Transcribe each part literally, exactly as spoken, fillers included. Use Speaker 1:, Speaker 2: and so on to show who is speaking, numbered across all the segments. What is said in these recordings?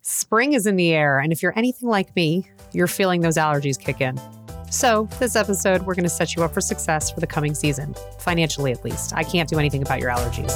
Speaker 1: Spring is in the air, and if you're anything like me, you're feeling those allergies kick in. So this episode, we're going to set you up for success for the coming season, financially at least. I can't do anything about your allergies.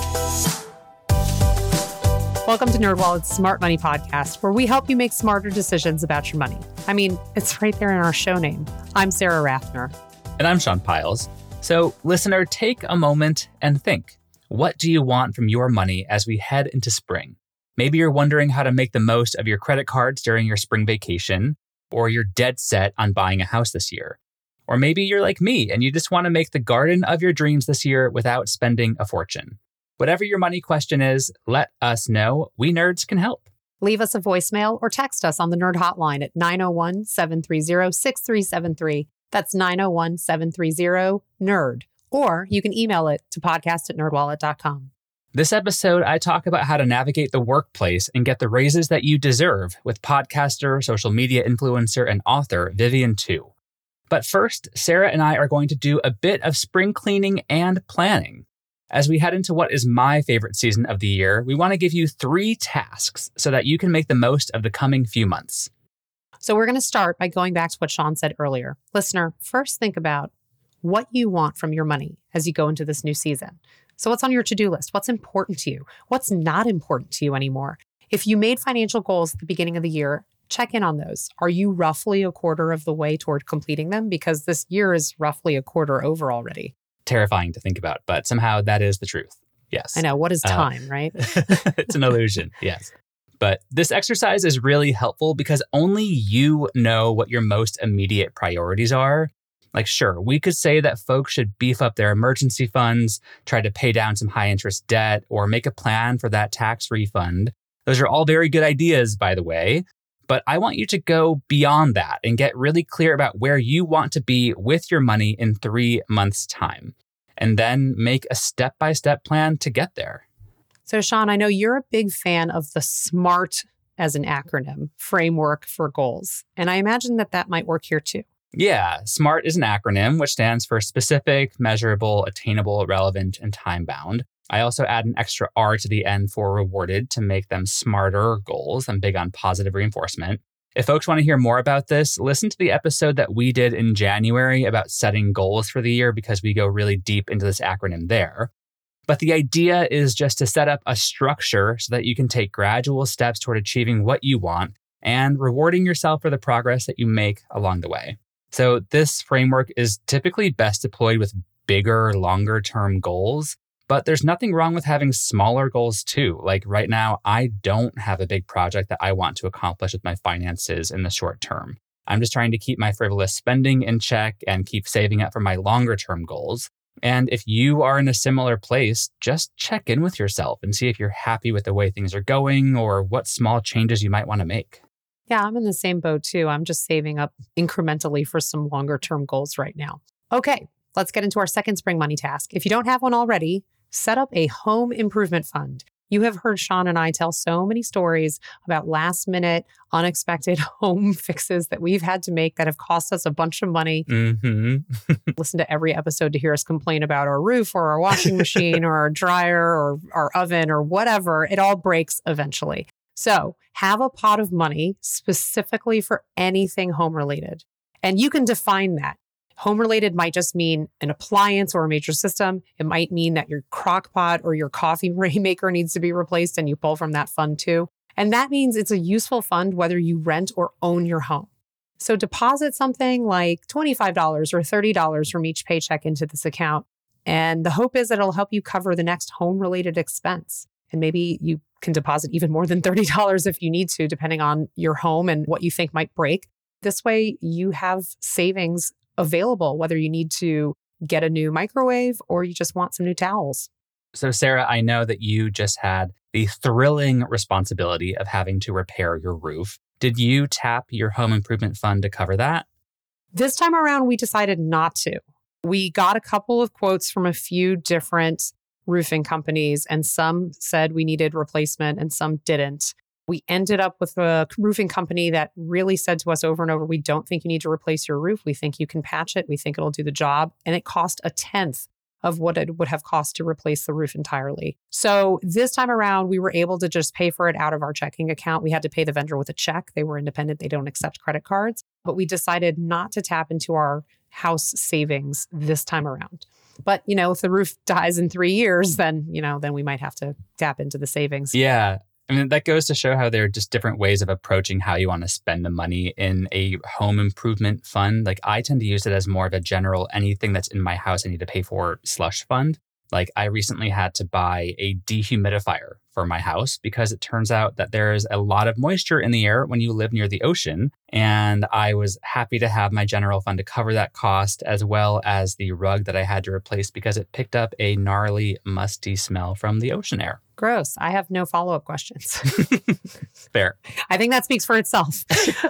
Speaker 1: Welcome to NerdWallet's Smart Money Podcast, where we help you make smarter decisions about your money. I mean, it's right there in our show name. I'm Sarah Rathner.
Speaker 2: And I'm Sean Piles. So, listener, take a moment and think. What do you want from your money as we head into spring? Maybe you're wondering how to make the most of your credit cards during your spring vacation, or you're dead set on buying a house this year. Or maybe you're like me and you just want to make the garden of your dreams this year without spending a fortune. Whatever your money question is, let us know. We nerds can help.
Speaker 1: Leave us a voicemail or text us on the Nerd Hotline at nine oh one, seven three zero, six three seven three. That's nine oh one, seven three zero, NERD. Or you can email it to podcast at nerd wallet dot com.
Speaker 2: This episode, I talk about how to navigate the workplace and get the raises that you deserve with podcaster, social media influencer, and author Vivian Tu. But first, Sarah and I are going to do a bit of spring cleaning and planning. As we head into what is my favorite season of the year, we want to give you three tasks so that you can make the most of the coming few months.
Speaker 1: So we're going to start by going back to what Sean said earlier. Listener, first think about what you want from your money as you go into this new season. So what's on your to-do list? What's important to you? What's not important to you anymore? If you made financial goals at the beginning of the year, check in on those. Are you roughly a quarter of the way toward completing them? Because this year is roughly a quarter over already.
Speaker 2: Terrifying to think about, but somehow that is the truth. Yes.
Speaker 1: I know. What is time, uh, right?
Speaker 2: It's an illusion. Yes. But this exercise is really helpful because only you know what your most immediate priorities are. Like, sure, we could say that folks should beef up their emergency funds, try to pay down some high interest debt, or make a plan for that tax refund. Those are all very good ideas, by the way. But I want you to go beyond that and get really clear about where you want to be with your money in three months' time. And then make a step-by-step plan to get there.
Speaker 1: So, Sean, I know you're a big fan of the SMART as an acronym framework for goals. And I imagine that that might work here too.
Speaker 2: Yeah, SMART is an acronym which stands for specific, measurable, attainable, relevant, and time-bound. I also add an extra R to the end for rewarded to make them smarter goals. I'm big on positive reinforcement. If folks want to hear more about this, listen to the episode that we did in January about setting goals for the year because we go really deep into this acronym there. But the idea is just to set up a structure so that you can take gradual steps toward achieving what you want and rewarding yourself for the progress that you make along the way. So this framework is typically best deployed with bigger, longer-term goals, but there's nothing wrong with having smaller goals too. Like right now, I don't have a big project that I want to accomplish with my finances in the short term. I'm just trying to keep my frivolous spending in check and keep saving up for my longer-term goals. And if you are in a similar place, just check in with yourself and see if you're happy with the way things are going or what small changes you might want to make.
Speaker 1: Yeah, I'm in the same boat too. I'm just saving up incrementally for some longer term goals right now. Okay, let's get into our second spring money task. If you don't have one already, set up a home improvement fund. You have heard Sean and I tell so many stories about last minute, unexpected home fixes that we've had to make that have cost us a bunch of money.
Speaker 2: Mm-hmm.
Speaker 1: Listen to every episode to hear us complain about our roof or our washing machine or our dryer or our oven or whatever. It all breaks eventually. So have a pot of money specifically for anything home related. And you can define that. Home related might just mean an appliance or a major system. It might mean that your crock pot or your coffee maker needs to be replaced and you pull from that fund too. And that means it's a useful fund whether you rent or own your home. So deposit something like twenty-five dollars or thirty dollars from each paycheck into this account. And the hope is that it'll help you cover the next home related expense. And maybe you can deposit even more than thirty dollars if you need to, depending on your home and what you think might break. This way you have savings available, whether you need to get a new microwave or you just want some new towels.
Speaker 2: So Sarah, I know that you just had the thrilling responsibility of having to repair your roof. Did you tap your home improvement fund to cover that?
Speaker 1: This time around, we decided not to. We got a couple of quotes from a few different roofing companies, and some said we needed replacement and some didn't. We ended up with a roofing company that really said to us over and over, we don't think you need to replace your roof. We think you can patch it. We think it'll do the job. And it cost a tenth of what it would have cost to replace the roof entirely. So this time around, we were able to just pay for it out of our checking account. We had to pay the vendor with a check. They were independent. They don't accept credit cards. But we decided not to tap into our house savings this time around. But, you know, if the roof dies in three years, then, you know, then we might have to tap into the savings.
Speaker 2: Yeah. I mean, that goes to show how there are just different ways of approaching how you want to spend the money in a home improvement fund. Like I tend to use it as more of a general, anything that's in my house I need to pay for slush fund. Like I recently had to buy a dehumidifier for my house because it turns out that there's a lot of moisture in the air when you live near the ocean. And I was happy to have my general fund to cover that cost, as well as the rug that I had to replace because it picked up a gnarly, musty smell from the ocean air.
Speaker 1: Gross. I have no follow-up questions.
Speaker 2: Fair.
Speaker 1: I think that speaks for itself.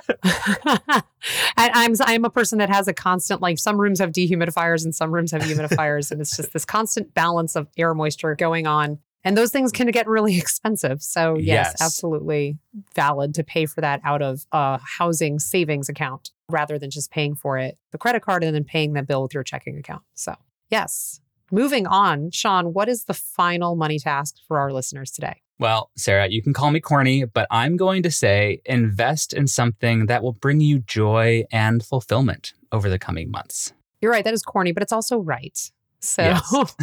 Speaker 1: And I'm I'm a person that has a constant, like some rooms have dehumidifiers and some rooms have humidifiers. And it's just this constant balance of air moisture going on. And those things can get really expensive. So yes,
Speaker 2: Yes.
Speaker 1: absolutely valid to pay for that out of a housing savings account rather than just paying for it, the credit card, and then paying the bill with your checking account. So yes. Moving on, Sean, what is the final money task for our listeners today?
Speaker 2: Well, Sarah, you can call me corny, but I'm going to say invest in something that will bring you joy and fulfillment over the coming months.
Speaker 1: You're right. That is corny, but it's also right. So,
Speaker 2: Yes.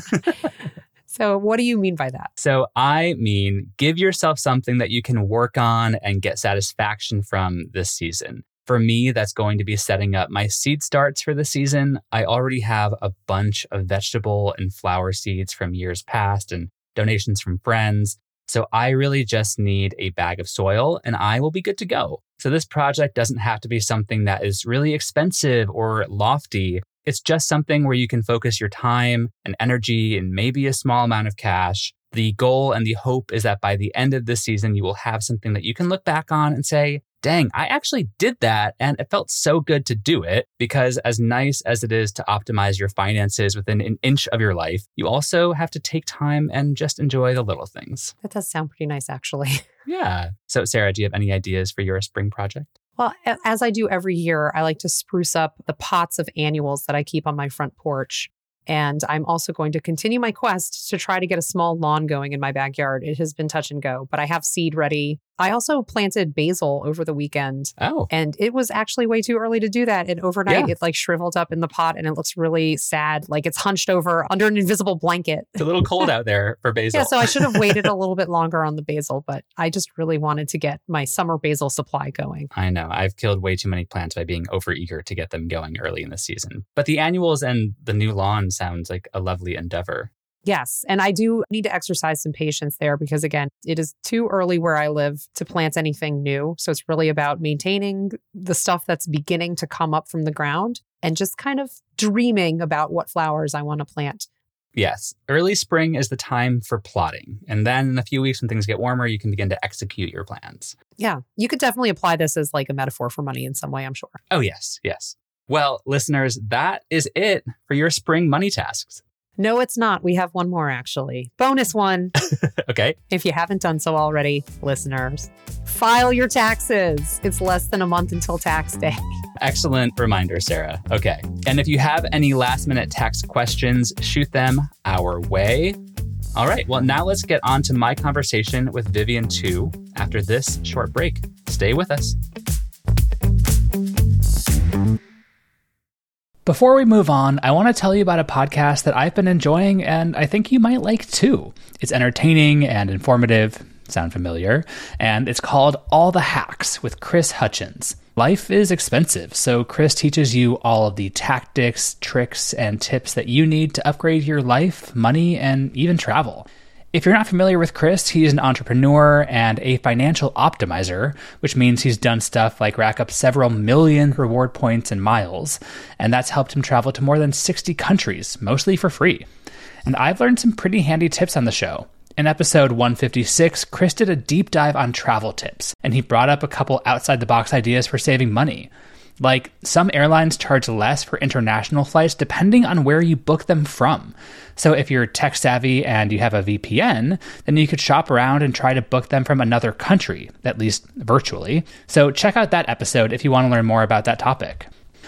Speaker 1: so what do you mean by that?
Speaker 2: So I mean, give yourself something that you can work on and get satisfaction from this season. For me, that's going to be setting up my seed starts for the season. I already have a bunch of vegetable and flower seeds from years past and donations from friends. So I really just need a bag of soil and I will be good to go. So this project doesn't have to be something that is really expensive or lofty. It's just something where you can focus your time and energy and maybe a small amount of cash. The goal and the hope is that by the end of this season, you will have something that you can look back on and say, dang, I actually did that. And it felt so good to do it, because as nice as it is to optimize your finances within an inch of your life, you also have to take time and just enjoy the little things.
Speaker 1: That does sound pretty nice, actually.
Speaker 2: Yeah. So Sarah, do you have any ideas for your spring project?
Speaker 1: Well, a- as I do every year, I like to spruce up the pots of annuals that I keep on my front porch. And I'm also going to continue my quest to try to get a small lawn going in my backyard. It has been touch and go, but I have seed ready. I also planted basil over the weekend.
Speaker 2: Oh.
Speaker 1: And it was actually way too early to do that. And overnight,
Speaker 2: Yeah.
Speaker 1: it like shriveled up in the pot and it looks really sad. Like it's hunched over under an invisible blanket.
Speaker 2: It's a little cold out there for basil.
Speaker 1: Yeah, so I should have waited a little bit longer on the basil, but I just really wanted to get my summer basil supply going.
Speaker 2: I know. I've killed way too many plants by being overeager to get them going early in the season. But the annuals and the new lawn sounds like a lovely endeavor.
Speaker 1: Yes. And I do need to exercise some patience there because, again, it is too early where I live to plant anything new. So it's really about maintaining the stuff that's beginning to come up from the ground and just kind of dreaming about what flowers I want to plant.
Speaker 2: Yes, early spring is the time for plotting. And then in a few weeks when things get warmer, you can begin to execute your plans.
Speaker 1: Yeah, you could definitely apply this as like a metaphor for money in some way, I'm sure.
Speaker 2: Oh, yes, yes. Well, listeners, that is it for your spring money tasks.
Speaker 1: No, it's not. We have one more, actually. Bonus one.
Speaker 2: Okay.
Speaker 1: If you haven't done so already, listeners, file your taxes. It's less than a month until tax day.
Speaker 2: Excellent reminder, Sarah. Okay. And if you have any last minute tax questions, shoot them our way. All right. Well, now let's get on to my conversation with Vivian Tu after this short break. Stay with us. Before we move on, I want to tell you about a podcast that I've been enjoying and I think you might like too. It's entertaining and informative. Sound familiar? And it's called All the Hacks with Chris Hutchins. Life is expensive, so Chris teaches you all of the tactics, tricks, and tips that you need to upgrade your life, money, and even travel. If you're not familiar with Chris, he's an entrepreneur and a financial optimizer, which means he's done stuff like rack up several million reward points and miles, and that's helped him travel to more than sixty countries, mostly for free. And I've learned some pretty handy tips on the show. In episode one fifty-six, Chris did a deep dive on travel tips, and he brought up a couple outside-the-box ideas for saving money. Like, some airlines charge less for international flights depending on where you book them from. So if you're tech savvy and you have a V P N, then you could shop around and try to book them from another country, at least virtually. So check out that episode if you want to learn more about that topic.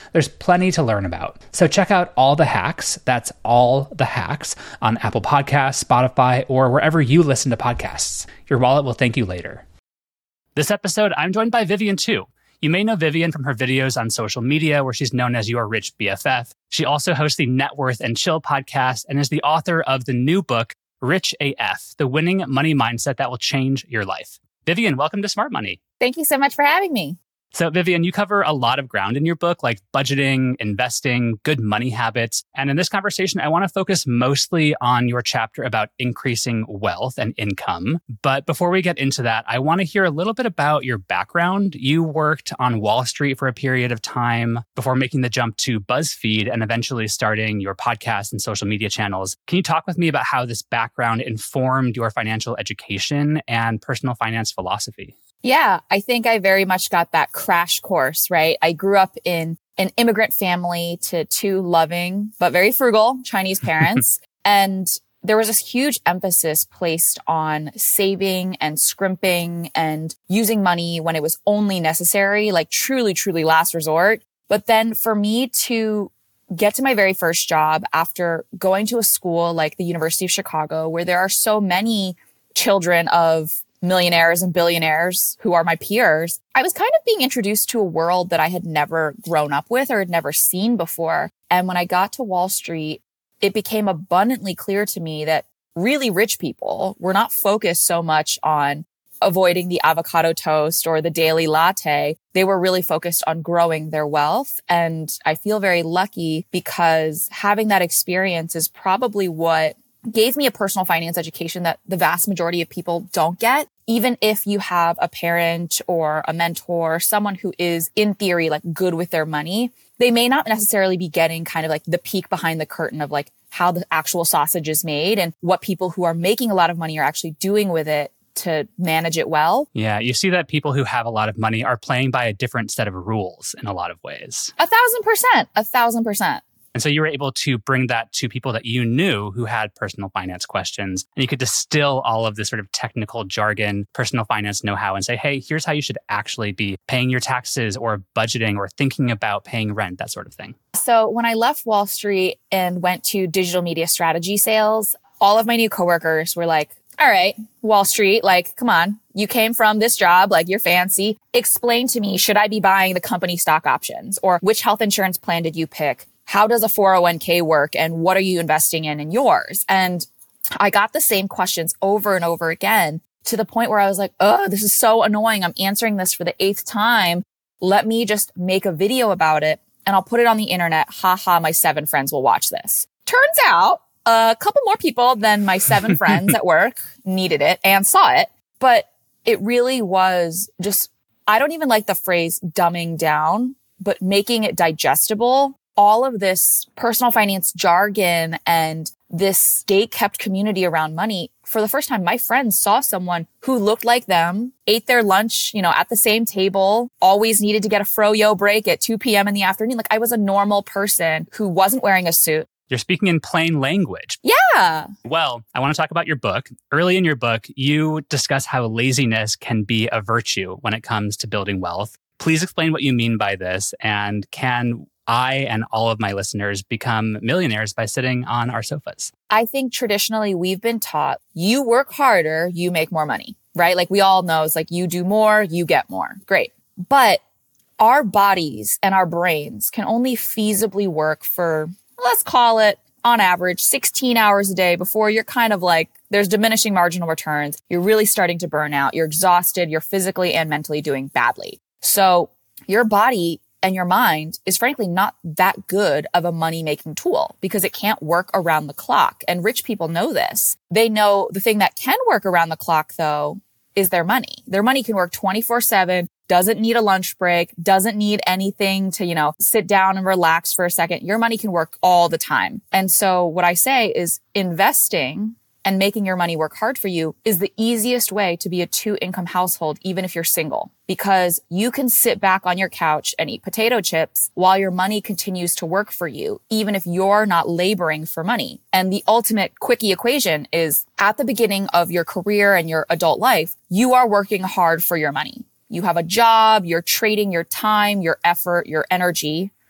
Speaker 2: there's plenty to learn about. So check out All the Hacks, that's All the Hacks, on Apple Podcasts, Spotify, or wherever you listen to podcasts. Your wallet will thank you later. This episode, I'm joined by Vivian Tu. You may know Vivian from her videos on social media, where she's known as Your Rich B F F. She also hosts the Net Worth and Chill podcast and is the author of the new book, Rich A F, The Winning Money Mindset That Will Change Your Life. Vivian, welcome to Smart Money.
Speaker 3: Thank you so much for having me.
Speaker 2: So Vivian, you cover a lot of ground in your book, like budgeting, investing, good money habits. And in this conversation, I want to focus mostly on your chapter about increasing wealth and income. But before we get into that, I want to hear a little bit about your background. You worked on Wall Street for a period of time before making the jump to BuzzFeed and eventually starting your podcast and social media channels. Can you talk with me about how this background informed your financial education and personal finance philosophy?
Speaker 3: Yeah, I think I very much got that crash course, right? I grew up in an immigrant family to two loving, but very frugal Chinese parents. And there was this huge emphasis placed on saving and scrimping and using money when it was only necessary, like truly, truly last resort. But then for me to get to my very first job after going to a school like the University of Chicago, where there are so many children of millionaires and billionaires who are my peers, I was kind of being introduced to a world that I had never grown up with or had never seen before. And when I got to Wall Street, it became abundantly clear to me that really rich people were not focused so much on avoiding the avocado toast or the daily latte. They were really focused on growing their wealth. And I feel very lucky because having that experience is probably what gave me a personal finance education that the vast majority of people don't get. Even if you have a parent or a mentor, someone who is in theory like good with their money, they may not necessarily be getting kind of like the peek behind the curtain of like how the actual sausage is made and what people who are making a lot of money are actually doing with it to manage it well.
Speaker 2: Yeah, you see that people who have a lot of money are playing by a different set of rules in a lot of ways.
Speaker 3: A thousand percent, a thousand percent.
Speaker 2: And so you were able to bring that to people that you knew who had personal finance questions. And you could distill all of this sort of technical jargon, personal finance know-how, and say, hey, here's how you should actually be paying your taxes or budgeting or thinking about paying rent, that sort of thing.
Speaker 3: So when I left Wall Street and went to digital media strategy sales, all of my new coworkers were like, all right, Wall Street, like, come on, you came from this job, like you're fancy. Explain to me, should I be buying the company stock options? Or which health insurance plan did you pick? How does a four oh one k work and what are you investing in in yours? And I got the same questions over and over again to the point where I was like, oh, this is so annoying. I'm answering this for the eighth time. Let me just make a video about it and I'll put it on the internet. Ha ha, my seven friends will watch this. Turns out a couple more people than my seven friends at work needed it and saw it. But it really was just, I don't even like the phrase dumbing down, but making it digestible. All of this personal finance jargon and this gate-kept community around money, for the first time, my friends saw someone who looked like them, ate their lunch, you know, at the same table, always needed to get a froyo break at two p.m. in the afternoon. Like I was a normal person who wasn't wearing a suit.
Speaker 2: You're speaking in plain language.
Speaker 3: Yeah.
Speaker 2: Well, I want to talk about your book. Early in your book, you discuss how laziness can be a virtue when it comes to building wealth. Please explain what you mean by this, and can I and all of my listeners become millionaires by sitting on our sofas?
Speaker 3: I think traditionally we've been taught you work harder, you make more money, right? Like we all know it's like you do more, you get more. Great. But our bodies and our brains can only feasibly work for, let's call it on average, sixteen hours a day before you're kind of like, there's diminishing marginal returns. You're really starting to burn out. You're exhausted. You're physically and mentally doing badly. So your body and your mind is frankly not that good of a money-making tool because it can't work around the clock. And rich people know this. They know the thing that can work around the clock, though, is their money. Their money can work twenty-four seven, doesn't need a lunch break, doesn't need anything to, you know, sit down and relax for a second. Your money can work all the time. And so what I say is investing and making your money work hard for you is the easiest way to be a two-income household, even if you're single, because you can sit back on your couch and eat potato chips while your money continues to work for you, even if you're not laboring for money. And the ultimate quickie equation is at the beginning of your career and your adult life, you are working hard for your money. You have a job, you're trading your time, your effort, your energy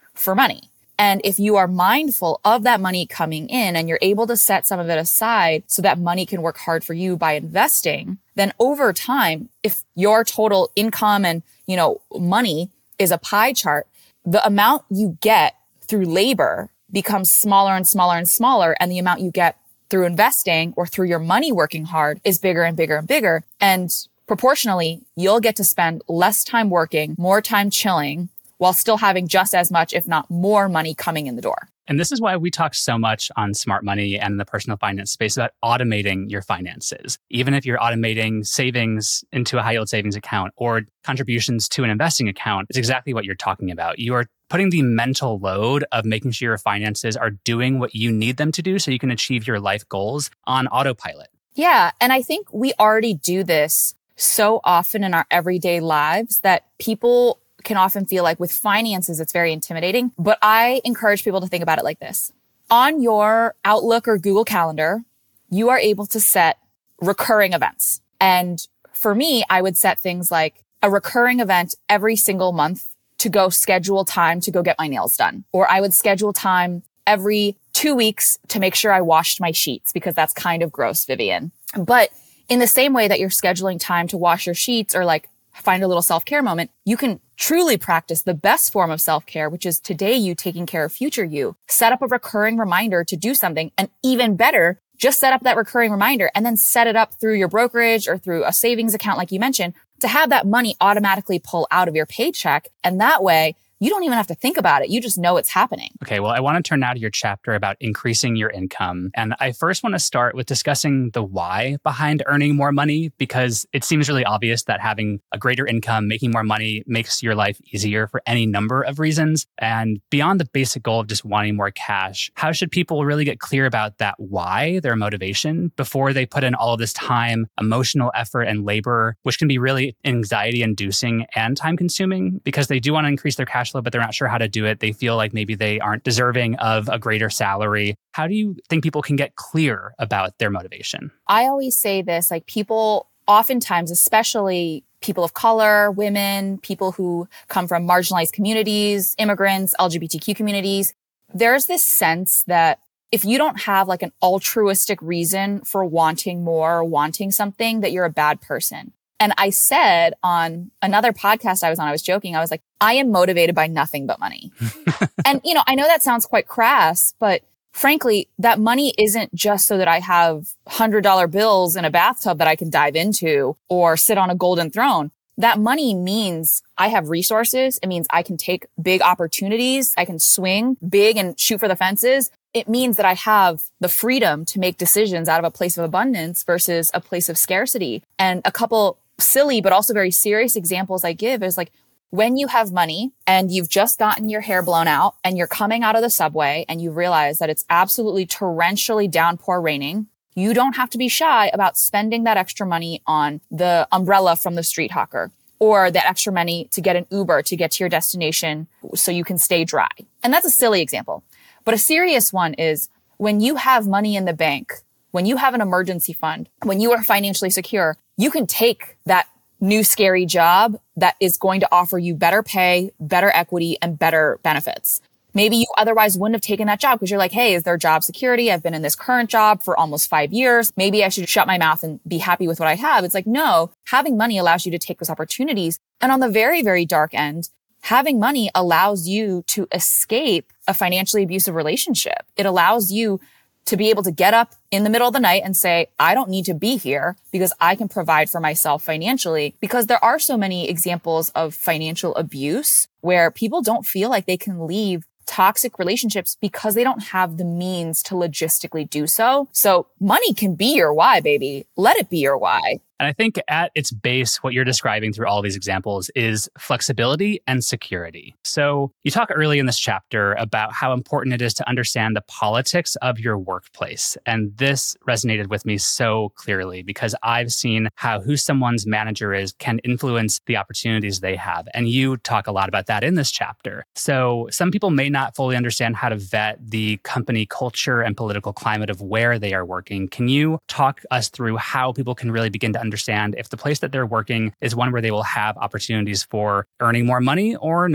Speaker 3: for money. And if you are mindful of that money coming in and you're able to set some of it aside so that money can work hard for you by investing, then over time, if your total income and, you know, money is a pie chart, the amount you get through labor becomes smaller and smaller and smaller. And the amount you get through investing or through your money working hard is bigger and bigger and bigger. And proportionally, you'll get to spend less time working, more time chilling, while still having just as much, if not more money coming in the door.
Speaker 4: And this is why we talk so much on Smart Money and the personal finance space about automating your finances. Even if you're automating savings into a high yield savings account or contributions to an investing account, it's exactly what you're talking about. You are putting the mental load of making sure your finances are doing what you need them to do so you can achieve your life goals on autopilot.
Speaker 3: Yeah. And I think we already do this so often in our everyday lives that people can often feel like with finances, it's very intimidating. But I encourage people to think about it like this. On your Outlook or Google Calendar, you are able to set recurring events. And for me, I would set things like a recurring event every single month to go schedule time to go get my nails done. Or I would schedule time every two weeks to make sure I washed my sheets because that's kind of gross, Vivian. But in the same way that you're scheduling time to wash your sheets or like find a little self-care moment, you can truly practice the best form of self-care, which is today you taking care of future you. Set up a recurring reminder to do something, and even better, just set up that recurring reminder and then set it up through your brokerage or through a savings account, like you mentioned, to have that money automatically pull out of your paycheck. And that way, you don't even have to think about it. You just know it's happening.
Speaker 4: Okay, well, I want to turn now to your chapter about increasing your income. And I first want to start with discussing the why behind earning more money, because it seems really obvious that having a greater income, making more money makes your life easier for any number of reasons. And beyond the basic goal of just wanting more cash, how should people really get clear about that why, their motivation, before they put in all of this time, emotional effort, and labor, which can be really anxiety-inducing and time-consuming because they do want to increase their cash flow, but they're not sure how to do it. They feel like maybe they aren't deserving of a greater salary. How do you think people can get clear about their motivation?
Speaker 3: I always say this, like people oftentimes, especially people of color, women, people who come from marginalized communities, immigrants, L G B T Q communities, there's this sense that if you don't have like an altruistic reason for wanting more or wanting something, that you're a bad person. And I said on another podcast I was on, I was joking. I was like, I am motivated by nothing but money. And, you know, I know that sounds quite crass, but frankly, that money isn't just so that I have one hundred dollar bills in a bathtub that I can dive into or sit on a golden throne. That money means I have resources. It means I can take big opportunities. I can swing big and shoot for the fences. It means that I have the freedom to make decisions out of a place of abundance versus a place of scarcity. And a couple silly, but also very serious examples I give is like when you have money and you've just gotten your hair blown out and you're coming out of the subway and you realize that it's absolutely torrentially downpour raining, you don't have to be shy about spending that extra money on the umbrella from the street hawker or that extra money to get an Uber to get to your destination so you can stay dry. And that's a silly example. But a serious one is when you have money in the bank, when you have an emergency fund, when you are financially secure, you can take that new scary job that is going to offer you better pay, better equity, and better benefits. Maybe you otherwise wouldn't have taken that job because you're like, hey, is there job security? I've been in this current job for almost five years. Maybe I should shut my mouth and be happy with what I have. It's like, no, having money allows you to take those opportunities. And on the very, very dark end, having money allows you to escape a financially abusive relationship. It allows you to be able to get up in the middle of the night and say, I don't need to be here because I can provide for myself financially. Because there are so many examples of financial abuse where people don't feel like they can leave toxic relationships because they don't have the means to logistically do so. So money can be your why, baby. Let it be your why.
Speaker 4: And I think at its base, what you're describing through all these examples is flexibility and security. So you talk early in this chapter about how important it is to understand the politics of your workplace. And this resonated with me so clearly because I've seen how who someone's manager is can influence the opportunities they have. And you talk a lot about that in this chapter. So some people may not fully understand how to vet the company culture and political climate of where they are working. Can you talk us through how people can really begin to understand if the place that they're working is one where they will have opportunities for earning more money or not?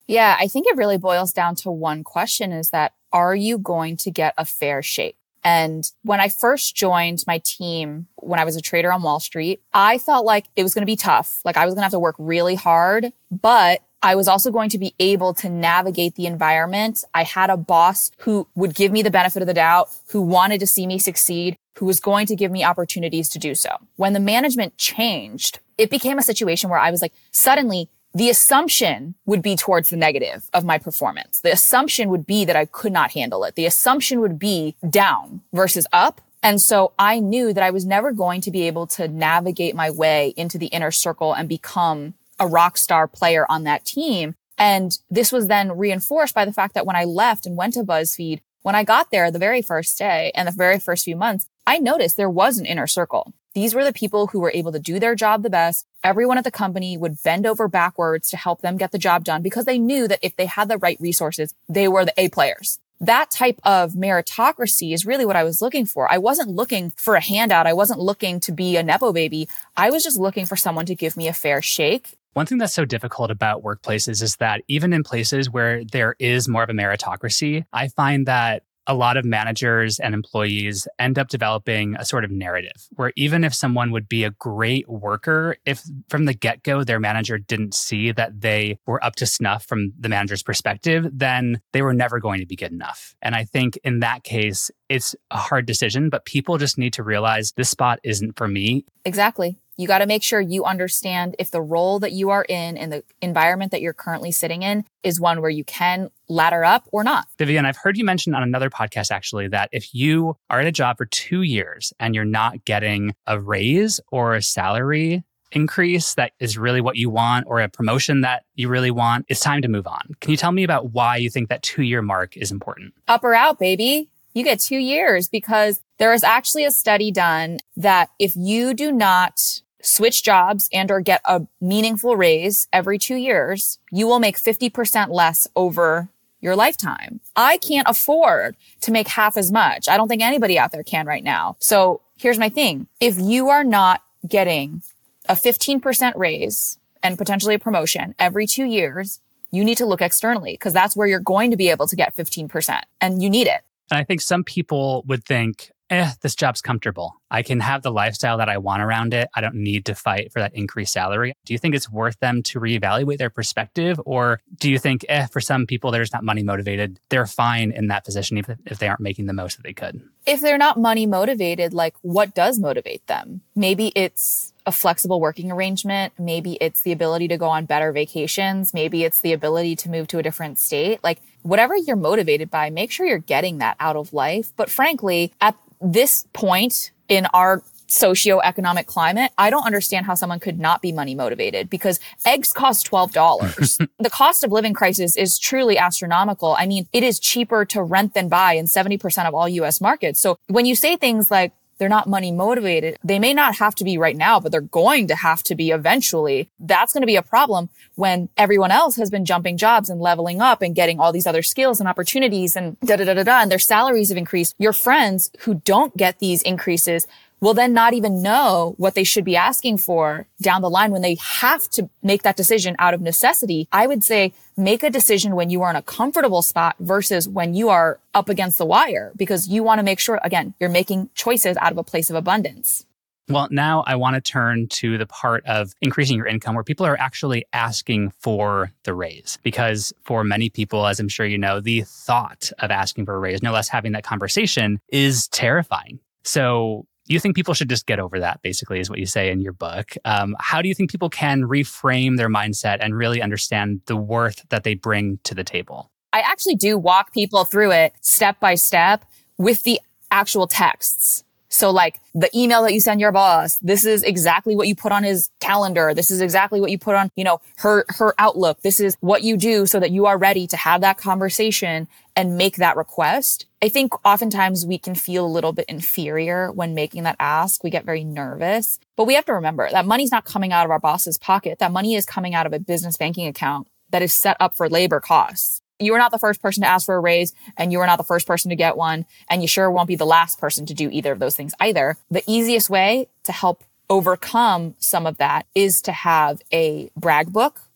Speaker 3: Yeah, I think it really boils down to one question is that, are you going to get a fair shake? And when I first joined my team, when I was a trader on Wall Street, I felt like it was going to be tough. Like I was going to have to work really hard, but I was also going to be able to navigate the environment. I had a boss who would give me the benefit of the doubt, who wanted to see me succeed, who was going to give me opportunities to do so. When the management changed, it became a situation where I was like, suddenly the assumption would be towards the negative of my performance. The assumption would be that I could not handle it. The assumption would be down versus up. And so I knew that I was never going to be able to navigate my way into the inner circle and become a rock star player on that team. And this was then reinforced by the fact that when I left and went to BuzzFeed, when I got there the very first day and the very first few months, I noticed there was an inner circle. These were the people who were able to do their job the best. Everyone at the company would bend over backwards to help them get the job done because they knew that if they had the right resources, they were the A players. That type of meritocracy is really what I was looking for. I wasn't looking for a handout. I wasn't looking to be a Nepo baby. I was just looking for someone to give me a fair shake.
Speaker 4: One thing that's so difficult about workplaces is that even in places where there is more of a meritocracy, I find that a lot of managers and employees end up developing a sort of narrative where even if someone would be a great worker, if from the get-go their manager didn't see that they were up to snuff from the manager's perspective, then they were never going to be good enough. And I think in that case, it's a hard decision, but people just need to realize this spot isn't for me.
Speaker 3: Exactly. You got to make sure you understand if the role that you are in and the environment that you're currently sitting in is one where you can ladder up or not.
Speaker 4: Vivian, I've heard you mention on another podcast actually that if you are at a job for two years and you're not getting a raise or a salary increase that is really what you want or a promotion that you really want, it's time to move on. Can you tell me about why you think that two-year mark is important?
Speaker 3: Up or out, baby. You get two years because there is actually a study done that if you do not switch jobs and or get a meaningful raise every two years, you will make fifty percent less over your lifetime. I can't afford to make half as much. I don't think anybody out there can right now. So here's my thing. If you are not getting a fifteen percent raise and potentially a promotion every two years, you need to look externally because that's where you're going to be able to get fifteen percent and you need it.
Speaker 4: And I think some people would think, eh, this job's comfortable. I can have the lifestyle that I want around it. I don't need to fight for that increased salary. Do you think it's worth them to reevaluate their perspective? Or do you think, eh, for some people, they're just not money motivated. They're fine in that position even if they aren't making the most that they could?
Speaker 3: If they're not money motivated, like what does motivate them? Maybe it's a flexible working arrangement. Maybe it's the ability to go on better vacations. Maybe it's the ability to move to a different state. Like whatever you're motivated by, make sure you're getting that out of life. But frankly, at this point in our socioeconomic climate, I don't understand how someone could not be money motivated because eggs cost twelve dollars. The cost of living crisis is truly astronomical. I mean, it is cheaper to rent than buy in seventy percent of all U S markets. So when you say things like they're not money motivated, they may not have to be right now, but they're going to have to be eventually. That's going to be a problem when everyone else has been jumping jobs and leveling up and getting all these other skills and opportunities and da da da da da, and their salaries have increased. Your friends who don't get these increases will then not even know what they should be asking for down the line when they have to make that decision out of necessity. I would say make a decision when you are in a comfortable spot versus when you are up against the wire, because you want to make sure, again, you're making choices out of a place of abundance.
Speaker 4: Well, now I want to turn to the part of increasing your income where people are actually asking for the raise. Because for many people, as I'm sure you know, the thought of asking for a raise, no less having that conversation, is terrifying. So you think people should just get over that, basically, is what you say in your book. Um, how do you think people can reframe their mindset and really understand the worth that they bring to the table?
Speaker 3: I actually do walk people through it step by step with the actual texts. So like the email that you send your boss, this is exactly what you put on his calendar. This is exactly what you put on, you know, her, her Outlook. This is what you do so that you are ready to have that conversation and make that request. I think oftentimes we can feel a little bit inferior when making that ask. We get very nervous, but we have to remember that money's not coming out of our boss's pocket. That money is coming out of a business banking account that is set up for labor costs. You are not the first person to ask for a raise, and you are not the first person to get one, and you sure won't be the last person to do either of those things either. The easiest way to help overcome some of that is to have a brag book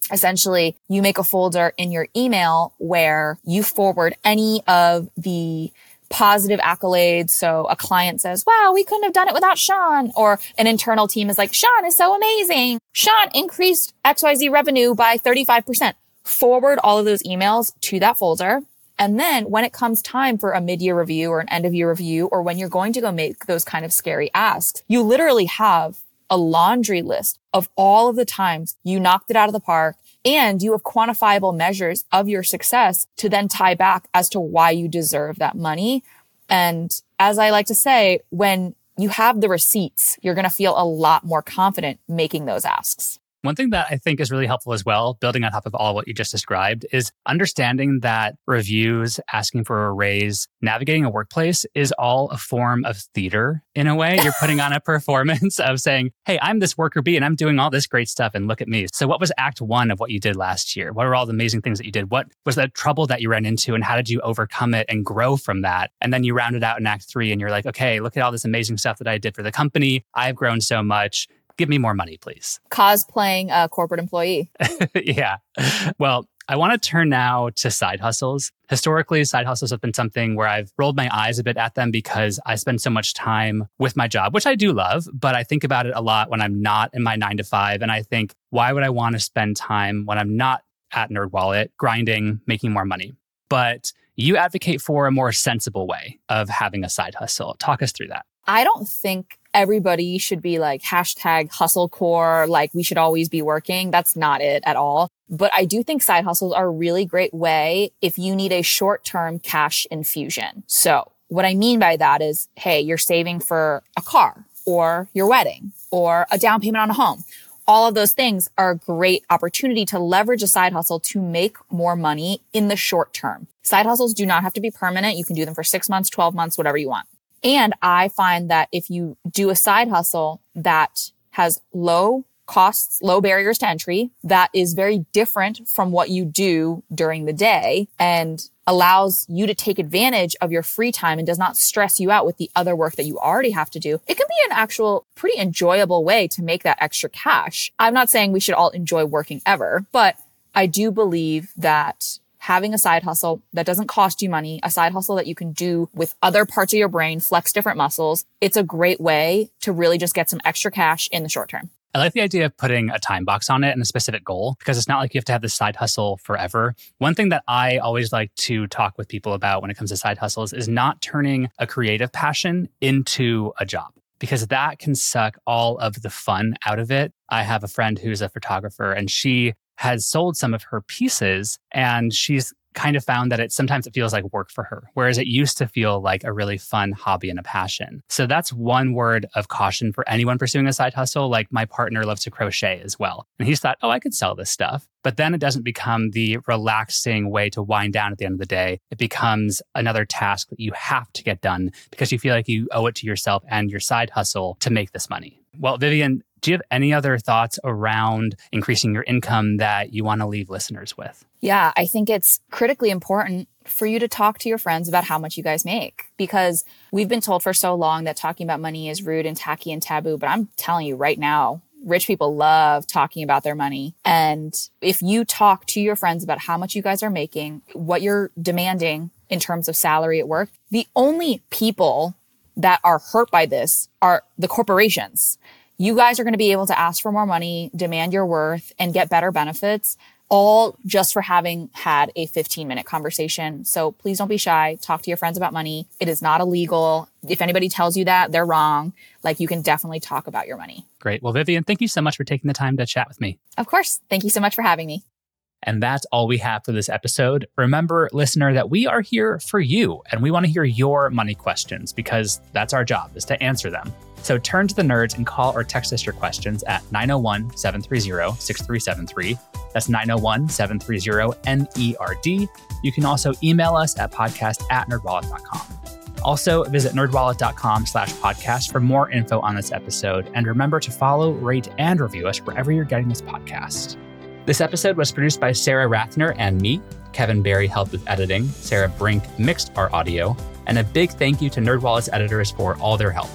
Speaker 3: essentially you make a folder in your email where you forward any of the positive accolades. So a client says, wow, we couldn't have done it without Sean. Or an internal team is like, Sean is so amazing. Sean increased X Y Z revenue by thirty-five percent. Forward all of those emails to that folder. And then when it comes time for a mid-year review or an end-of-year review, or when you're going to go make those kind of scary asks, you literally have a laundry list of all of the times you knocked it out of the park, and you have quantifiable measures of your success to then tie back as to why you deserve that money. And as I like to say, when you have the receipts, you're going to feel a lot more confident making those asks.
Speaker 4: One thing that I think is really helpful as well, building on top of all what you just described, is understanding that reviews, asking for a raise, navigating a workplace is all a form of theater in a way. You're putting on a performance of saying, hey, I'm this worker bee and I'm doing all this great stuff and look at me. So what was act one of what you did last year? What are all the amazing things that you did? What was the trouble that you ran into and how did you overcome it and grow from that? And then you round it out in act three and you're like, okay, look at all this amazing stuff that I did for the company. I've grown so much. Give me more money, please.
Speaker 3: Cosplaying a corporate employee.
Speaker 4: Yeah. Well, I want to turn now to side hustles. Historically, side hustles have been something where I've rolled my eyes a bit at them because I spend so much time with my job, which I do love, but I think about it a lot when I'm not in my nine to five. And I think, why would I want to spend time when I'm not at NerdWallet grinding, making more money? But you advocate for a more sensible way of having a side hustle. Talk us through that.
Speaker 3: I don't think everybody should be like hashtag hustle core, like we should always be working. That's not it at all. But I do think side hustles are a really great way if you need a short-term cash infusion. So what I mean by that is, hey, you're saving for a car or your wedding or a down payment on a home. All of those things are a great opportunity to leverage a side hustle to make more money in the short term. Side hustles do not have to be permanent. You can do them for six months, twelve months, whatever you want. And I find that if you do a side hustle that has low costs, low barriers to entry, that is very different from what you do during the day and allows you to take advantage of your free time and does not stress you out with the other work that you already have to do, it can be an actual pretty enjoyable way to make that extra cash. I'm not saying we should all enjoy working ever, but I do believe that having a side hustle that doesn't cost you money, a side hustle that you can do with other parts of your brain, flex different muscles, it's a great way to really just get some extra cash in the short term.
Speaker 4: I like the idea of putting a time box on it and a specific goal because it's not like you have to have this side hustle forever. One thing that I always like to talk with people about when it comes to side hustles is not turning a creative passion into a job, because that can suck all of the fun out of it. I have a friend who's a photographer and she has sold some of her pieces and she's kind of found that it sometimes it feels like work for her, whereas it used to feel like a really fun hobby and a passion. So that's one word of caution for anyone pursuing a side hustle. Like my partner loves to crochet as well. And he's thought, oh, I could sell this stuff. But then it doesn't become the relaxing way to wind down at the end of the day. It becomes another task that you have to get done because you feel like you owe it to yourself and your side hustle to make this money. Well, Vivian, do you have any other thoughts around increasing your income that you want to leave listeners with?
Speaker 3: Yeah, I think it's critically important for you to talk to your friends about how much you guys make, because we've been told for so long that talking about money is rude and tacky and taboo. But I'm telling you right now, rich people love talking about their money. And if you talk to your friends about how much you guys are making, what you're demanding in terms of salary at work, the only people that are hurt by this are the corporations. You guys are going to be able to ask for more money, demand your worth, and get better benefits, all just for having had a fifteen minute conversation. So please don't be shy. Talk to your friends about money. It is not illegal. If anybody tells you that, they're wrong. Like, you can definitely talk about your money.
Speaker 4: Great. Well, Vivian, thank you so much for taking the time to chat with me.
Speaker 3: Of course. Thank you so much for having me.
Speaker 2: And that's all we have for this episode. Remember, listener, that we are here for you and we want to hear your money questions because that's our job, is to answer them. So turn to the nerds and call or text us your questions at nine oh one, seven three zero, six three seven three. That's nine oh one, seven three zero, N E R D. You can also email us at podcast at nerdwallet dot com. Also, visit nerdwallet.com slash podcast for more info on this episode. And remember to follow, rate, and review us wherever you're getting this podcast. This episode was produced by Sarah Rathner and me. Kevin Barry helped with editing. Sarah Brink mixed our audio. And a big thank you to NerdWallet's editors for all their help.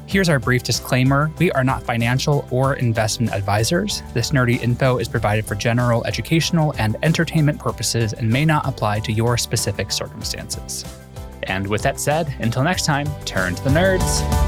Speaker 4: Here's our brief disclaimer. We are not financial or investment advisors. This nerdy info is provided for general educational and entertainment purposes and may not apply to your specific circumstances. And with that said, until next time, turn to the nerds.